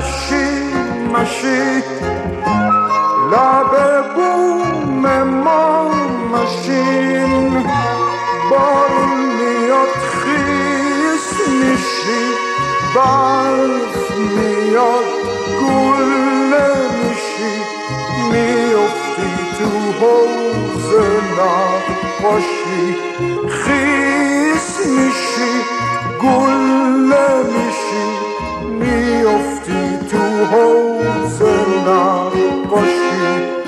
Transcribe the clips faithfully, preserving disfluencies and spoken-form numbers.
مشی مشی لب بوم ما مشین بارون میاد خیس میشی برف میاد گله میشی میافتی تو حوض نقاشی خیس میشی گله میشی میافتی تو حوض نقاشی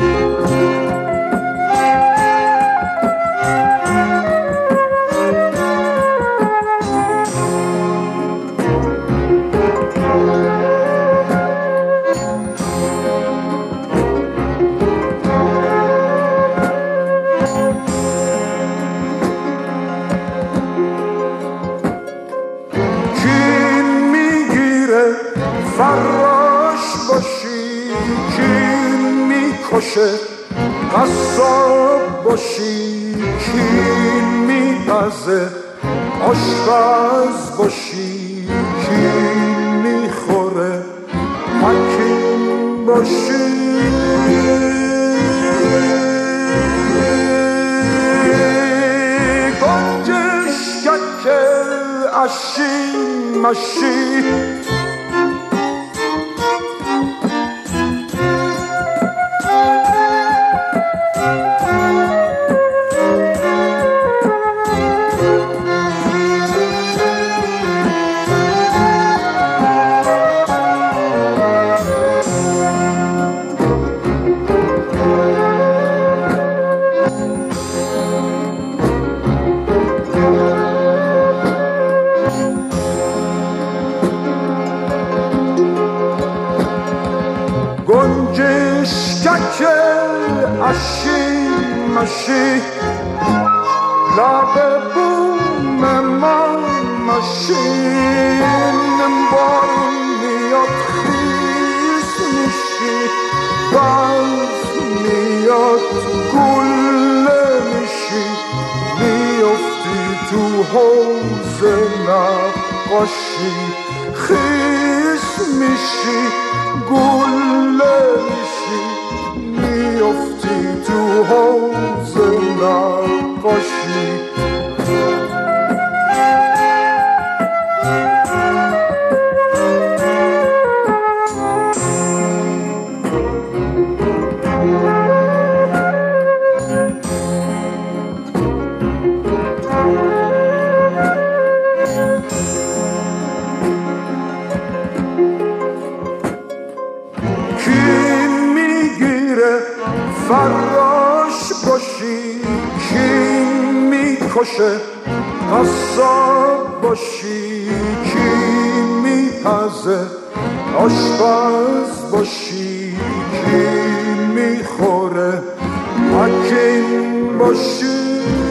فراش باشی کین میکشه قصاب باشی کین میپزه آشپز باشی کین میخوره حکیم باشی گنجش ککل اشی مشی گنجش ککل اشی مشی لب بوم ما مشین بارون میاد خیس میشی برف میاد گله میشی میافتی تو حوض نقاشی خیس میشی گله میشی میافتی تو حوض نقاشی فراش باشی کین میکشه قصاب باشی کین میپزه آشپز باشی کین میخوره حکیم باشی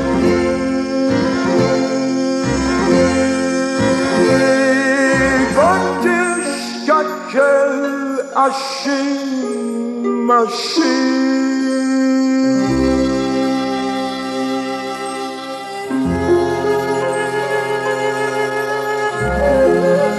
گنجش ککل اشی مشی Oh